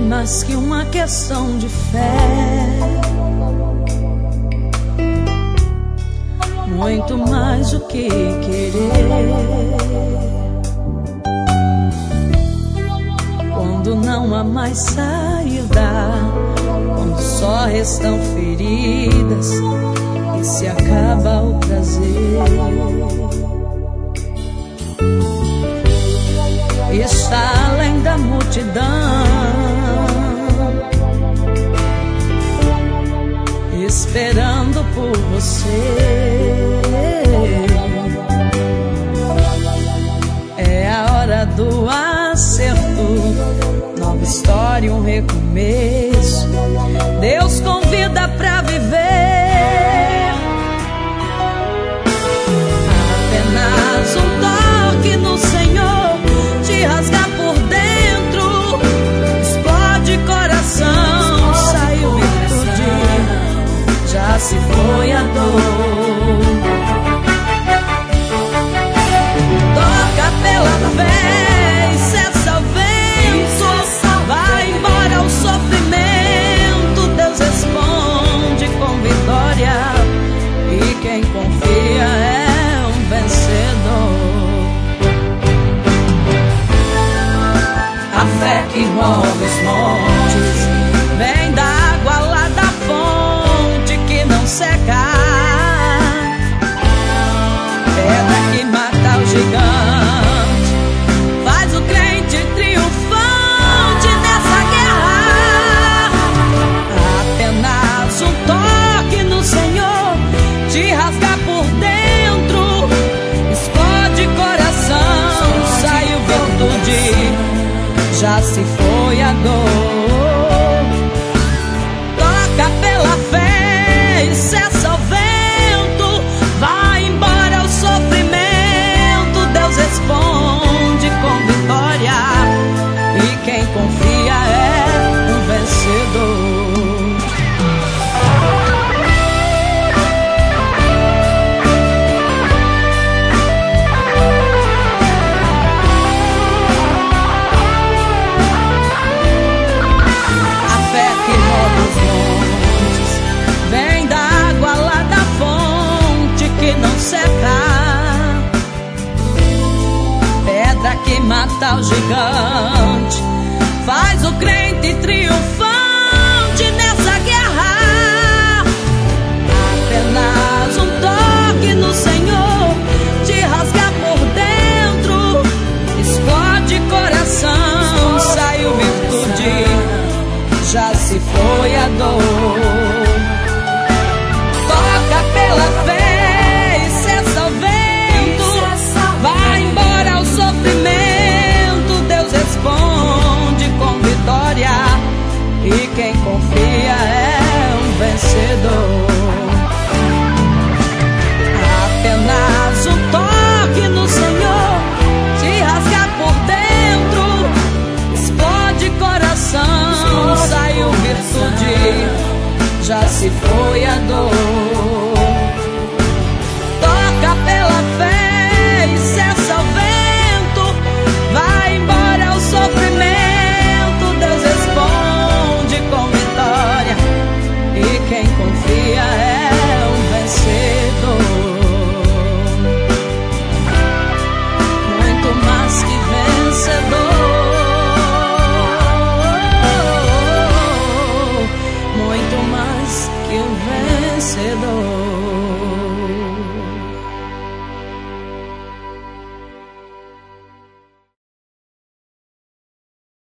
mais que uma questão de fé, muito mais do que querer. Quando não há mais saída, quando só restam feridas e se acaba o prazer, está além da multidão, esperando por você. É a hora do acerto, nova história, um recomeço. Deus convida pra viver. Apenas um toque no Senhor te rasgar por dentro, explode coração, saiu virtude, já se foi a dor. Toca pela fé e cessa o vento, vai embora o sofrimento, Deus responde com vitória, e quem confia é um vencedor. A fé que move os montes vem da água lá da fonte que não seca, pedra que mata o gigante, faz o crente triunfante nessa guerra. Apenas um toque no Senhor te rasga por dentro, explode coração, saiu virtude, já se foi a dor. Toca pela fé e cessa o vento, vai embora o sofrimento, Deus responde com vitória, e quem confia é um vencedor. Pedra que mata o gigante, faz o crente triunfante nessa